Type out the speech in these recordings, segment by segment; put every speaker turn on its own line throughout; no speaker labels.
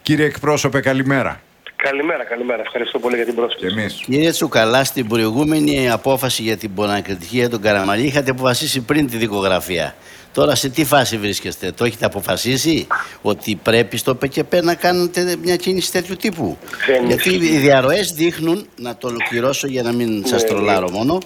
Κύριε εκπρόσωπε, καλημέρα.
Καλημέρα. Ευχαριστώ πολύ για την πρόσκληση.
Εμείς.
Κύριε Τσουκαλά, στην προηγούμενη απόφαση για την πονακριτική για τον Καραμανλή είχατε αποφασίσει πριν τη δικογραφία. Τώρα σε τι φάση βρίσκεστε? Το έχετε αποφασίσει ότι πρέπει στο ΠΚΠ να κάνετε μια κίνηση τέτοιου τύπου? Γιατί οι διαρροές δείχνουν, να το ολοκληρώσω για να μην σας τρολάρω μόνο,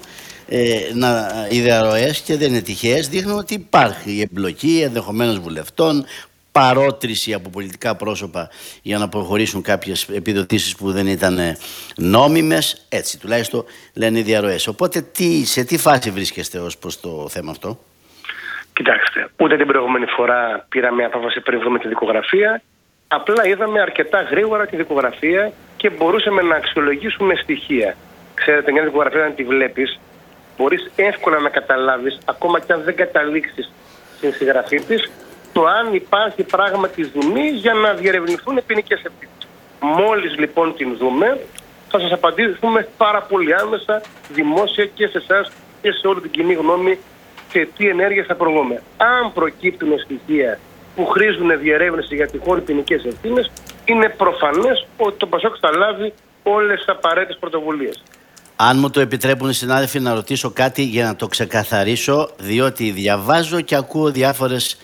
οι διαρροές, και δεν είναι τυχαίες, δείχνουν ότι υπάρχει εμπλοκή ενδεχομένως βουλευτών, παρότριση από πολιτικά πρόσωπα για να προχωρήσουν κάποιες επιδοτήσεις που δεν ήταν νόμιμες. Έτσι τουλάχιστον λένε οι διαρροές. Οπότε σε τι φάση βρίσκεστε ως προς το θέμα αυτό?
Κοιτάξτε, ούτε την προηγούμενη φορά πήραμε απόφαση πριν βρούμε τη δικογραφία. Απλά είδαμε αρκετά γρήγορα τη δικογραφία και μπορούσαμε να αξιολογήσουμε στοιχεία. Ξέρετε, μια δικογραφία, αν τη βλέπεις, μπορείς εύκολα να καταλάβεις, ακόμα και αν δεν καταλήξεις στην συγγραφή της, το αν υπάρχει πράγματι δομή για να διερευνηθούν ποινικές ευθύνες. Μόλις λοιπόν την δούμε, θα σας απαντήσουμε πάρα πολύ άμεσα, δημόσια, και σε εσάς και σε όλη την κοινή γνώμη, σε τι ενέργειες θα προβούμε. Αν προκύπτουν στοιχεία που χρήζουν διερεύνηση για τυχόν ποινικές ευθύνες, είναι προφανές ότι το ΠΑΣΟΚ θα λάβει όλες τις απαραίτητες πρωτοβουλίες.
Αν μου το επιτρέπουν οι συνάδελφοι να ρωτήσω κάτι για να το ξεκαθαρίσω, διότι διαβάζω και ακούω διάφορες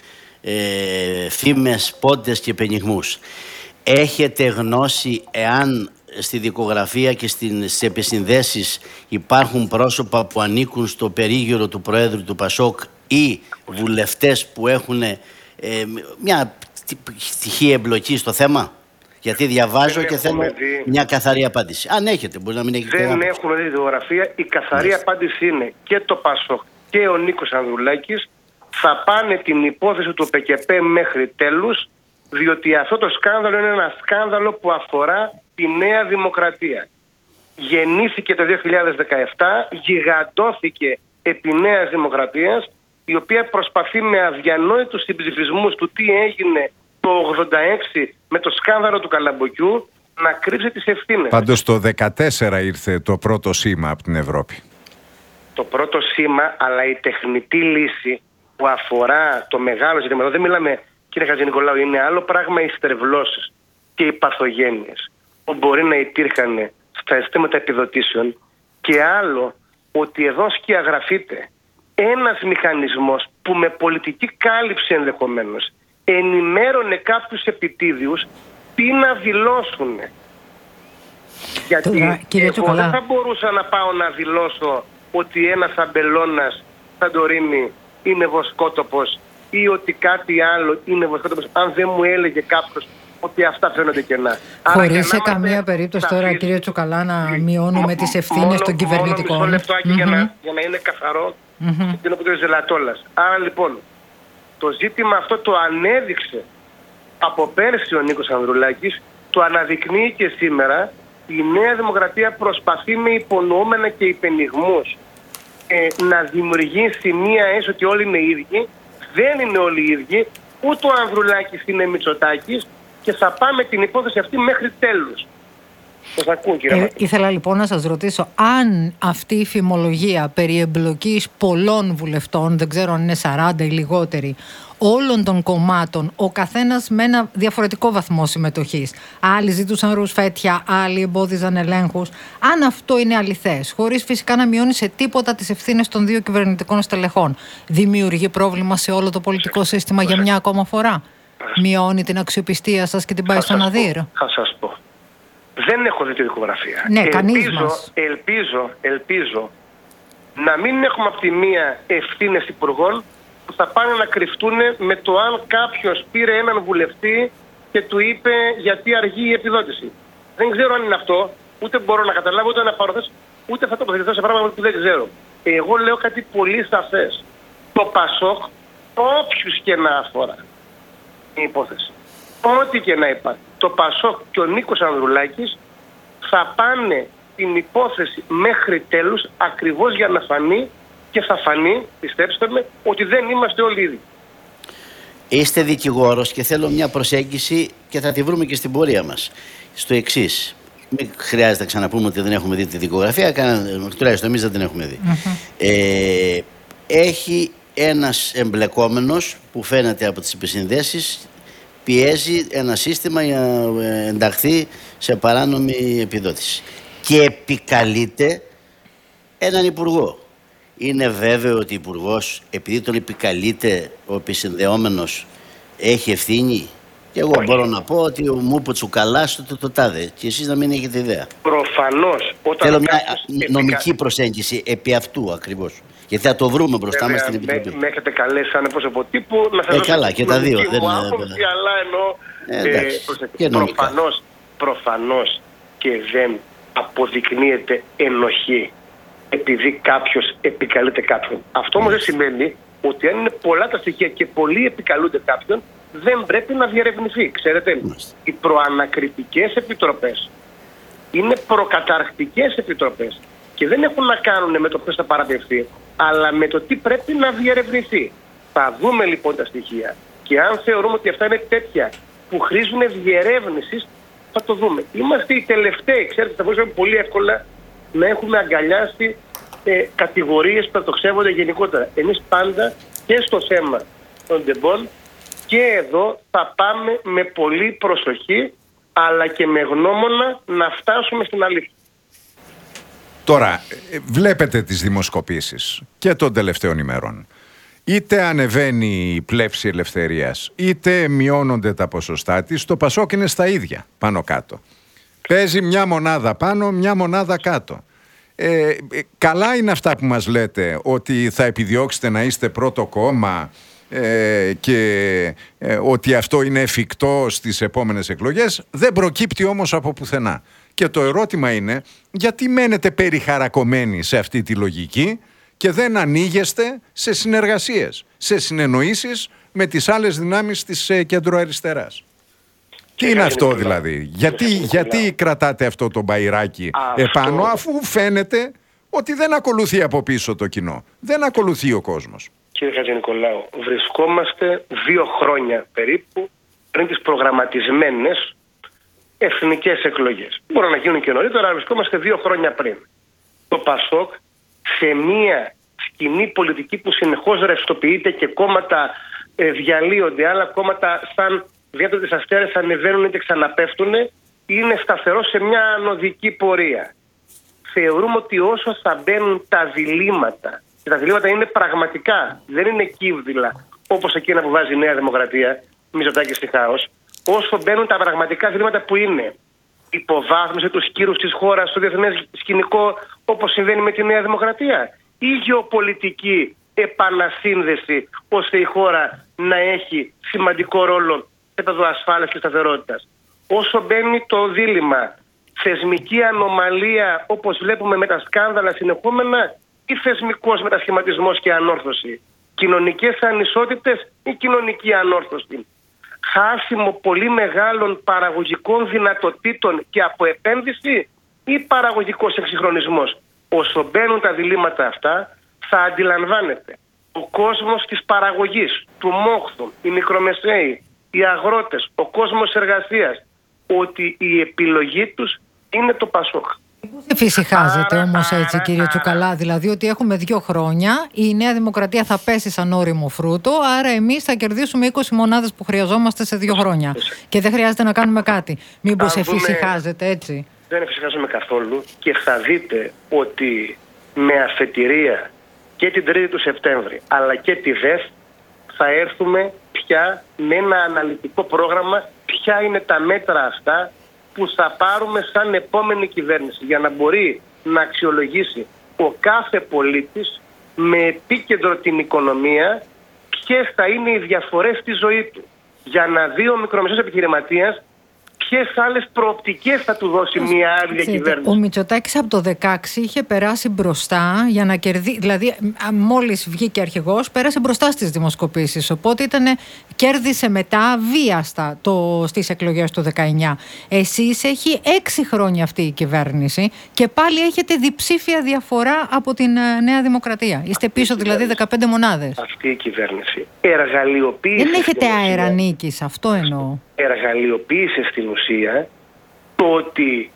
φήμες, πόντες και πενιγμούς. Έχετε γνώση εάν στη δικογραφία και στις επισυνδέσεις υπάρχουν πρόσωπα που ανήκουν στο περίγυρο του Προέδρου του ΠΑΣΟΚ ή βουλευτές που έχουν μια στοιχεία εμπλοκή στο θέμα? Γιατί διαβάζω και θέλω μια καθαρή απάντηση. Αν έχετε, μπορεί να μην έχετε.
Δεν έχουμε δει τη δικογραφία. Η καθαρή απάντηση είναι και το ΠΑΣΟΚ και ο Νίκος Ανδρουλάκης θα πάνε την υπόθεση του ΠΚΠ μέχρι τέλους, διότι αυτό το σκάνδαλο είναι ένα σκάνδαλο που αφορά τη Νέα Δημοκρατία. Γεννήθηκε το 2017, γιγαντώθηκε επί Νέας Δημοκρατίας, η οποία προσπαθεί με αδιανόητους συμψηφισμούς του τι έγινε το 86 με το σκάνδαλο του Καλαμποκιού να κρύψει τις ευθύνες.
Πάντως το 2014 ήρθε το πρώτο σήμα από την Ευρώπη.
Το πρώτο σήμα, αλλά η τεχνητή λύση που αφορά το μεγάλο ζήτημα, εδώ δεν μιλάμε, κύριε Χατζηνικολάου, είναι άλλο πράγμα οι στρεβλώσεις και οι παθογένειες που μπορεί να υπήρχαν στα συστήματα επιδοτήσεων, και άλλο ότι εδώ σκιαγραφείται ένας μηχανισμός που με πολιτική κάλυψη ενδεχομένως ενημέρωνε κάποιους επιτίδιους τι να δηλώσουν. Γιατί εγώ δεν θα μπορούσα να πάω να δηλώσω ότι ένας αμπελώνας Σαντορίνη είναι βοσκότοπος ή ότι κάτι άλλο είναι βοσκότοπος, αν δεν μου έλεγε κάποιος ότι αυτά φαίνονται κενά.
Χωρίς σε καμία περίπτωση τώρα, κύριε Τσουκαλά, να μειώνουμε τις ευθύνες των κυβερνητικών.
Μισό λεπτάκι για να είναι καθαρό, την οποία ζελατόλας. Άρα λοιπόν, το ζήτημα αυτό το ανέδειξε από πέρσι ο Νίκος Ανδρουλάκης, το αναδεικνύει και σήμερα. Η Νέα Δημοκρατία προσπαθεί με υπονοούμενα και υπενιγμούς να δημιουργήσει μία αίσθηση ότι όλοι είναι ίδιοι. Δεν είναι όλοι ίδιοι, ούτε ο Ανδρουλάκης είναι Μητσοτάκης, και θα πάμε την υπόθεση αυτή μέχρι τέλους.
Ήθελα λοιπόν να σας ρωτήσω αν αυτή η φημολογία περί εμπλοκής πολλών βουλευτών, δεν ξέρω αν είναι 40 ή λιγότεροι, όλων των κομμάτων, ο καθένας με ένα διαφορετικό βαθμό συμμετοχής. Άλλοι ζητούσαν ρουσφέτια, άλλοι εμπόδιζαν ελέγχους. Αν αυτό είναι αληθές, χωρίς φυσικά να μειώνει σε τίποτα τις ευθύνες των δύο κυβερνητικών στελεχών, δημιουργεί πρόβλημα σε όλο το πολιτικό σύστημα για μια ακόμα φορά? Μειώνει την αξιοπιστία σας και την πάει στον αδύρ?
Θα σας πω. Δεν έχω δει τη δικογραφία.
Ναι, κανείς μας.
Ελπίζω να μην έχουμε από τη μία ευθύνες υπουργών που θα πάνε να κρυφτούν με το αν κάποιος πήρε έναν βουλευτή και του είπε γιατί αργεί η επιδότηση. Δεν ξέρω αν είναι αυτό, ούτε μπορώ να καταλάβω, ούτε να παροθέσω, ούτε θα τοποθετηθώ σε πράγματα που δεν ξέρω. Εγώ λέω κάτι πολύ σαφές. Το ΠΑΣΟΚ, όποιους και να αφορά η υπόθεση, ό,τι και να υπάρχει, το ΠΑΣΟΚ και ο Νίκος Ανδρουλάκης θα πάνε την υπόθεση μέχρι τέλους, ακριβώς για να φανεί, και θα φανεί, πιστέψτε με, ότι δεν είμαστε όλοι ίδιοι.
Είστε δικηγόρος και θέλω μια προσέγγιση και θα τη βρούμε και στην πορεία μας. Στο εξής. Μην χρειάζεται να ξαναπούμε ότι δεν έχουμε δει τη δικογραφία, τουλάχιστον εμείς δεν την έχουμε δει. Έχει ένας εμπλεκόμενος που φαίνεται από τις επισυνδέσεις πιέζει ένα σύστημα για να ενταχθεί σε παράνομη επιδότηση. Και επικαλείται έναν υπουργό. Είναι βέβαιο ότι ο υπουργός, επειδή τον επικαλείται ο επισυνδεόμενος, έχει ευθύνη? Και εγώ μπορώ να πω ότι μου είπε τσουκαλάς το τάδε και εσείς να μην έχετε ιδέα.
Προφανώς.
Θέλω μια νομική προσέγγιση επί αυτού ακριβώς. Γιατί θα το βρούμε μπροστά μας στην Επιτροπή.
Με έχετε καλέσει σαν πρόσωπο τύπου να σας δώσω
καλά, και τα δύο.
Δεν άποψη, αλλά εννοώ προφανώς και δεν αποδεικνύεται ενοχή επειδή κάποιος επικαλείται κάποιον. Αυτό όμως δεν σημαίνει ότι αν είναι πολλά τα στοιχεία και πολλοί επικαλούνται κάποιον, δεν πρέπει να διερευνηθεί. Ξέρετε, οι προανακριτικές επιτροπές είναι προκαταρκτικές επιτροπές και δεν έχουν να κάνουν με το ποιος θα παραπευθεί, αλλά με το τι πρέπει να διερευνηθεί. Θα δούμε λοιπόν τα στοιχεία και αν θεωρούμε ότι αυτά είναι τέτοια που χρήζουν διερεύνησης, θα το δούμε. Είμαστε οι τελευταίοι, ξέρετε, θα μπορούσαμε πολύ εύκολα να έχουμε αγκαλιάσει κατηγορίες που πρωτοξεύονται γενικότερα. Εμείς πάντα και στο θέμα των τεμπών και εδώ θα πάμε με πολύ προσοχή, αλλά και με γνώμονα να φτάσουμε στην αλήθεια.
Τώρα, βλέπετε τις δημοσκοπήσεις και των τελευταίων ημερών. Είτε ανεβαίνει η πλεύση ελευθερίας, είτε μειώνονται τα ποσοστά της, το Πασόκ είναι στα ίδια, πάνω κάτω. Παίζει μια μονάδα πάνω, μια μονάδα κάτω. Καλά είναι αυτά που μας λέτε, ότι θα επιδιώξετε να είστε πρώτο κόμμα και ότι αυτό είναι εφικτό στις επόμενες εκλογές. Δεν προκύπτει όμως από πουθενά. Και το ερώτημα είναι, γιατί μένετε περιχαρακωμένοι σε αυτή τη λογική και δεν ανοίγεστε σε συνεργασίες, σε συνεννοήσεις με τις άλλες δυνάμεις της κεντροαριστεράς? Τι είναι αυτό δηλαδή? Γιατί κρατάτε αυτό το μπαϊράκι επάνω, αφού φαίνεται ότι δεν ακολουθεί από πίσω το κοινό, δεν ακολουθεί ο κόσμος?
Κύριε Χατζηνικολάου, βρισκόμαστε 2 χρόνια περίπου πριν τις προγραμματισμένες εθνικές εκλογές. Μπορεί να γίνουν και νωρίτερα, αλλά βρισκόμαστε 2 χρόνια πριν. Το Πασόκ σε μια σκηνή πολιτική που συνεχώς ρευστοποιείται και κόμματα διαλύονται, άλλα κόμματα σαν διάτοτες αστέρες ανεβαίνουν και ξαναπέφτουν, είναι σταθερό σε μια ανωδική πορεία. Θεωρούμε ότι όσο θα μπαίνουν τα διλήμματα, και τα διλήμματα είναι πραγματικά, δεν είναι κύβδηλα όπως εκείνα που βάζει η Νέα Δημοκρατία, Μητσοτάκης στη Χάος, όσο μπαίνουν τα πραγματικά διλήμματα που είναι υποβάθμιση του κύρους της χώρας στο διεθνές σκηνικό, όπως συμβαίνει με τη Νέα Δημοκρατία, ή γεωπολιτική επανασύνδεση ώστε η χώρα να έχει σημαντικό ρόλο σε επίπεδο ασφάλειας και σταθερότητας. Όσο μπαίνει το δίλημμα θεσμική ανομαλία όπως βλέπουμε με τα σκάνδαλα συνεχόμενα ή θεσμικός μετασχηματισμός και ανόρθωση, κοινωνικές ανισότητες ή κοινωνική ανόρθωση, χάσιμο πολύ μεγάλων παραγωγικών δυνατοτήτων και από επένδυση ή παραγωγικός εξυγχρονισμός. Όσο μπαίνουν τα διλήμματα αυτά, θα αντιλαμβάνεται ο κόσμος της παραγωγής, του μόχθου, οι μικρομεσαίοι, οι αγρότες, ο κόσμος εργασίας, ότι η επιλογή τους είναι το Πασόκ.
Πώς εφησυχάζεται όμως έτσι, κύριε Τσουκαλά, δηλαδή ότι έχουμε 2 χρόνια, η Νέα Δημοκρατία θα πέσει σαν όριμο φρούτο, άρα εμείς θα κερδίσουμε 20 μονάδες που χρειαζόμαστε σε 2 χρόνια και δεν χρειάζεται να κάνουμε κάτι? Μήπως εφησυχάζεται έτσι?
Δεν εφησυχάζομαι καθόλου και θα δείτε ότι με αφετηρία και την 3η του Σεπτέμβρη αλλά και τη ΔΕΘ θα έρθουμε πια με ένα αναλυτικό πρόγραμμα ποια είναι τα μέτρα αυτά που θα πάρουμε σαν επόμενη κυβέρνηση για να μπορεί να αξιολογήσει ο κάθε πολίτης με επίκεντρο την οικονομία ποιες θα είναι οι διαφορές στη ζωή του, για να δει ο μικρομεσαίος επιχειρηματίας ποιες άλλες προοπτικές θα του δώσει μια άλλη διακυβέρνηση.
Ο Μητσοτάκης από το 2016 είχε περάσει μπροστά για να κερδίσει. Δηλαδή, μόλις βγήκε αρχηγός, πέρασε μπροστά στις δημοσκοπήσεις. Οπότε κέρδισε μετά βίαστα στις εκλογές του 19. Εσείς έχει 6 χρόνια αυτή η κυβέρνηση και πάλι έχετε διψήφια διαφορά από την Νέα Δημοκρατία. Είστε πίσω δηλαδή 15 μονάδες.
Αυτή η κυβέρνηση εργαλειοποίησε.
Δεν έχετε αέρα νίκης, αυτό εννοώ.
Εργαλειοποίησε στην ουσία το ότι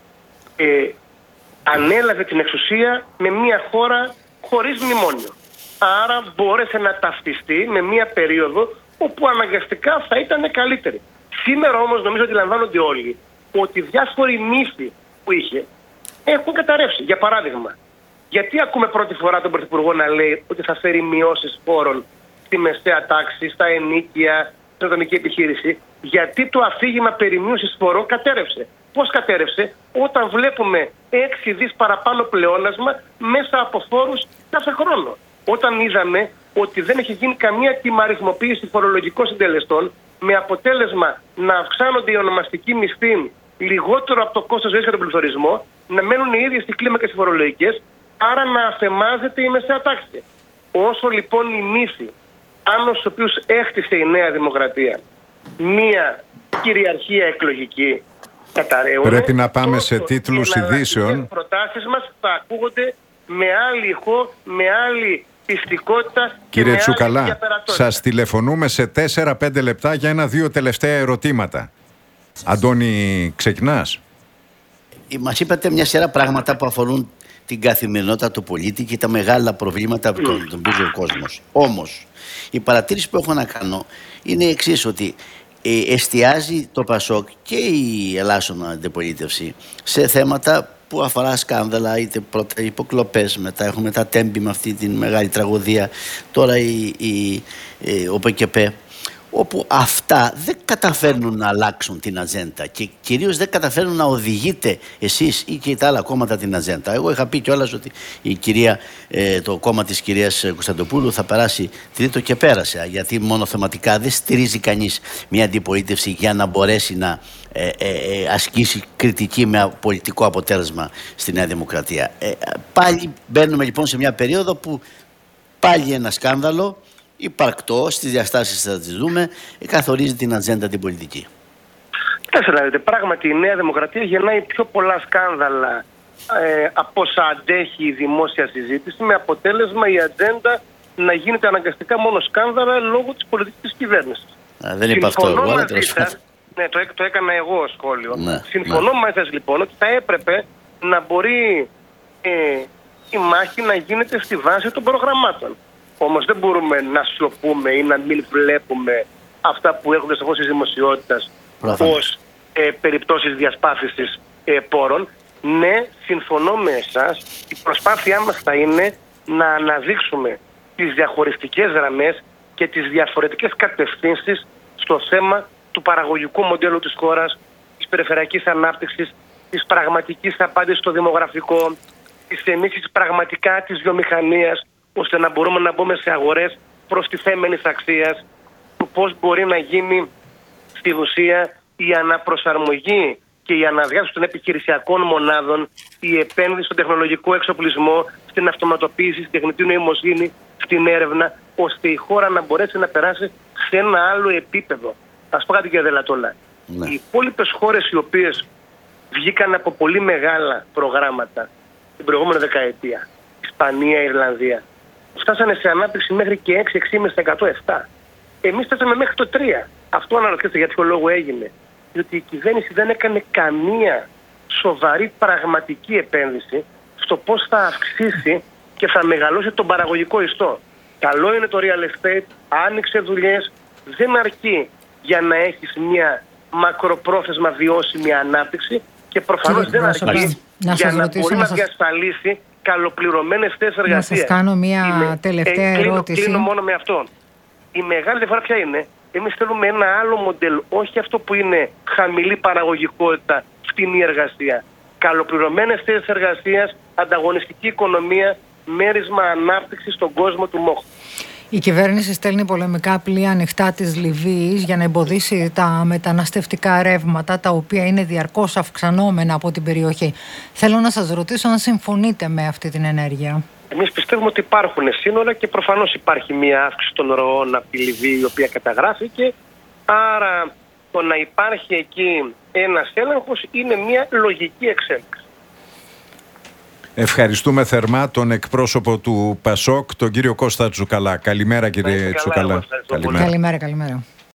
ανέλαβε την εξουσία με μια χώρα χωρίς μνημόνιο. Άρα μπόρεσε να ταυτιστεί με μια περίοδο όπου αναγκαστικά θα ήταν καλύτερη. Σήμερα όμως νομίζω ότι λαμβάνονται όλοι ότι διάφοροι μύθοι που είχε έχουν καταρρεύσει. Για παράδειγμα, γιατί ακούμε πρώτη φορά τον Πρωθυπουργό να λέει ότι θα φέρει μειώσεις φόρων στη μεσαία τάξη, στα ενοίκια, στην ατομική επιχείρηση? Γιατί το αφήγημα περί μείωσης φόρων κατέρευσε. Πώς κατέρευσε? Όταν βλέπουμε 6 δις παραπάνω πλεόνασμα μέσα από φόρους κάθε χρόνο. Όταν είδαμε ότι δεν έχει γίνει καμία τιμαριθμοποίηση φορολογικών συντελεστών, με αποτέλεσμα να αυξάνονται οι ονομαστικοί μισθοί λιγότερο από το κόστος ζωής και τον πληθωρισμό, να μένουν οι ίδιες οι κλίμακες φορολογικές, άρα να αφαιμάζεται η μεσαία τάξη. Όσο λοιπόν οι μύθοι, πάνω στους οποίους έχτισε η Νέα Δημοκρατία μία κυριαρχία εκλογική, καταραίουν,
πρέπει να πάμε σε τίτλους ειδήσεων.
Οι προτάσεις μας θα ακούγονται με άλλη ηχό, με άλλη πιστικότητα.
Κύριε Τσουκαλά, σας τηλεφωνούμε σε 4-5 λεπτά για 1-2 τελευταία ερωτήματα. Αντώνη, ξεκινάς.
Μας είπατε μια σειρά πράγματα που αφορούν την καθημερινότητα του πολίτη και τα μεγάλα προβλήματα που τον μπίζει ο κόσμος. Όμως, η παρατήρηση που έχω να κάνω είναι η εξής, ότι εστιάζει το ΠΑΣΟΚ και η ελάσσονα αντιπολίτευση σε θέματα που αφορά σκάνδαλα, είτε πρώτα υποκλοπές, μετά έχουμε τα τέμπη με αυτή τη μεγάλη τραγωδία, τώρα ο ΠΚΠ, όπου αυτά δεν καταφέρνουν να αλλάξουν την ατζέντα και κυρίως δεν καταφέρνουν να οδηγείτε εσείς ή και τα άλλα κόμματα την ατζέντα. Εγώ είχα πει κιόλας ότι το κόμμα της κυρίας Κωνσταντοπούλου θα περάσει τρίτο και πέρασε, γιατί μόνο θεματικά δεν στηρίζει κανείς μια αντιπολίτευση για να μπορέσει να ασκήσει κριτική με πολιτικό αποτέλεσμα στη Νέα Δημοκρατία. Πάλι μπαίνουμε λοιπόν σε μια περίοδο που πάλι ένα σκάνδαλο υπαρκτό, στις διαστάσεις θα τις δούμε, καθορίζει την ατζέντα την πολιτική.
Κοιτάξτε, πράγματι η Νέα Δημοκρατία γεννάει πιο πολλά σκάνδαλα από όσα αντέχει η δημόσια συζήτηση, με αποτέλεσμα η ατζέντα να γίνεται αναγκαστικά μόνο σκάνδαλα λόγω της πολιτικής κυβέρνησης.
Δεν είπα αυτό εγώ, αλλά τέλος πάντων.
Ναι, το έκανα εγώ σχόλιο. Συμφωνώ μαζί σας λοιπόν ότι θα έπρεπε να μπορεί η μάχη να γίνεται στη βάση των προγραμμάτων. Όμως δεν μπορούμε να σιωπούμε ή να μην βλέπουμε αυτά που έρχονται στο φως της δημοσιότητας ως περιπτώσεις διασπάθησης πόρων. Ναι, συμφωνώ με εσάς. Η προσπάθειά μας θα είναι να αναδείξουμε τις διαχωριστικές γραμμές και τις διαφορετικές κατευθύνσεις στο θέμα του παραγωγικού μοντέλου της χώρας, της περιφερειακής ανάπτυξης, της πραγματικής απάντησης στο δημογραφικό, της ενίσχυσης πραγματικά της βιομηχανίας, ώστε να μπορούμε να μπούμε σε αγορές προστιθέμενης αξίας, του πώς μπορεί να γίνει στη ουσία η αναπροσαρμογή και η αναδιάρθρωση των επιχειρησιακών μονάδων, η επένδυση στον τεχνολογικό εξοπλισμό, στην αυτοματοποίηση, στην τεχνητή νοημοσύνη, στην έρευνα, ώστε η χώρα να μπορέσει να περάσει σε ένα άλλο επίπεδο. Ας πω κάτι, κύριε Δελατόλα. Οι υπόλοιπες χώρες οι οποίες βγήκαν από πολύ μεγάλα προγράμματα την προηγούμενη δεκαετία, Ισπανία, Ιρλανδία, φτάσανε σε ανάπτυξη μέχρι και 6-6,5%, 7%. Εμείς φτάσαμε μέχρι το 3%. Αυτό αναρωτιέται για ποιο λόγο έγινε. Διότι η κυβέρνηση δεν έκανε καμία σοβαρή πραγματική επένδυση στο πώς θα αυξήσει και θα μεγαλώσει τον παραγωγικό ιστό. Καλό είναι το real estate, άνοιξε δουλειές, δεν αρκεί για να έχεις μια μακροπρόθεσμα βιώσιμη ανάπτυξη και προφανώς δεν αρκεί για να μπορεί να διασφαλίσει καλοπληρωμένες θέσεις εργασίας.
Να σας κάνω μια τελευταία ερώτηση.
Κλείνω μόνο με αυτό. Η μεγάλη διαφορά ποια είναι? Εμείς θέλουμε ένα άλλο μοντέλο, όχι αυτό που είναι χαμηλή παραγωγικότητα, φτηνή εργασία. Καλοπληρωμένες θέσεις εργασίας, ανταγωνιστική οικονομία, μέρισμα ανάπτυξης στον κόσμο του ΜΟΧ.
Η κυβέρνηση στέλνει πολεμικά πλοία ανοιχτά της Λιβύης για να εμποδίσει τα μεταναστευτικά ρεύματα, τα οποία είναι διαρκώς αυξανόμενα από την περιοχή. Θέλω να σας ρωτήσω αν συμφωνείτε με αυτή την ενέργεια.
Εμείς πιστεύουμε ότι υπάρχουν σύνορα και προφανώς υπάρχει μια αύξηση των ροών από τη Λιβύη, η οποία καταγράφηκε. Άρα το να υπάρχει εκεί ένας έλεγχος είναι μια λογική εξέλιξη.
Ευχαριστούμε θερμά τον εκπρόσωπο του ΠΑΣΟΚ, τον κύριο Κώστα Τσουκαλά. Καλημέρα, κύριε Τσουκαλά.
Καλημέρα.